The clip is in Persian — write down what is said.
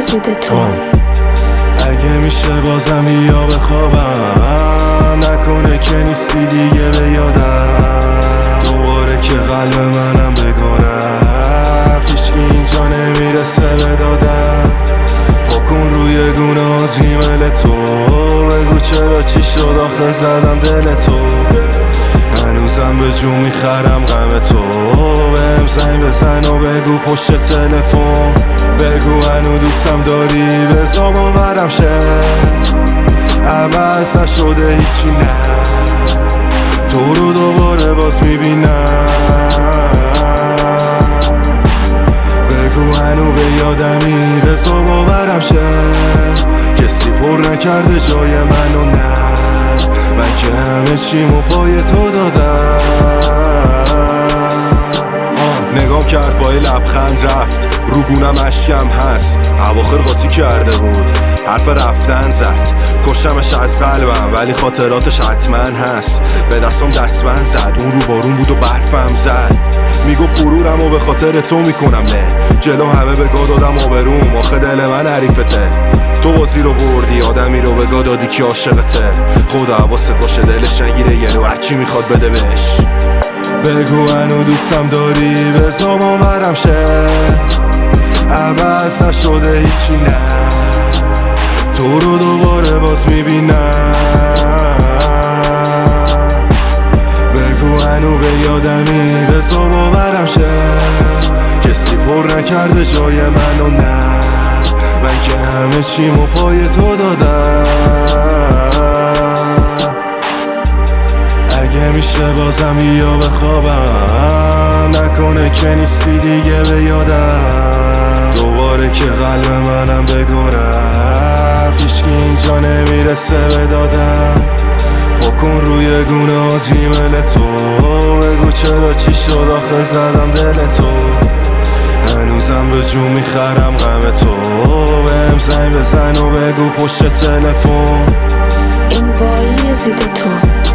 ضد تو. اگه میشه بازم بیا بخوابم، نکنه که نیستی دیگه به یادم. دوباره که قلب منم بگرف، هیچکی اینجا نمیرسه به دادم. پاکن روی گونه‌هات ریمل تو، بگو چرا چی شد آخه زدم دل تو. هنوزم به جون میخرم غم تو، بهم زنگ بزن و بگو پشت تلفن. بگو هنو دوستم داری، بذار باورم شه عوض نشده هیچی، نه تو رو دوباره باز میبینم. بگو هنو به یادمی، بذار باورم شه کسی پر نکرده جای منو، نه من که همه چیمو پای تو دادم. نگام کرد با یه لبخند رفت، رو گونم اشکم هست. اواخر قاطی کرده بود، حرف رفتن زد. کشتمش از قلبم ولی خاطراتش حتما هست. به دستم دستبند زد، اون رو بارون بود و برفم زد. میگفت غرورم و به خاطر تو میکنم نه، جلو همه به گا دادم آبروم، آخه دل من حریفته. تو بازی رو بردی، آدمی رو به گا دادی که عاشقته. خدا حواست باشه دلش نگیره یه رو هرچی میخواد بده بهش. بگو هنو دوستم داری، بذار باورم شه عوض نشده هیچی، نه تو رو دوباره باز میبینم. بگو هنو به یادمی، بذار باورم شه کسی پر نکرده جای منو، نه من که همه چیمو پای تو دادم. اگه میشه بازم بیا بخوابم، نکنه که نیستی دیگه به یادم. دوباره که قلب منم بگرف، هیچکی اینجا نمیرسه به دادم. پاکن روی گونه‌هات ریمل تو، بگو چرا چی شد آخه زدم دل تو. هنوزم به جون میخرم غم تو، بهم زنگ بزن و بگو پشت تلفن. این وای ضد تو.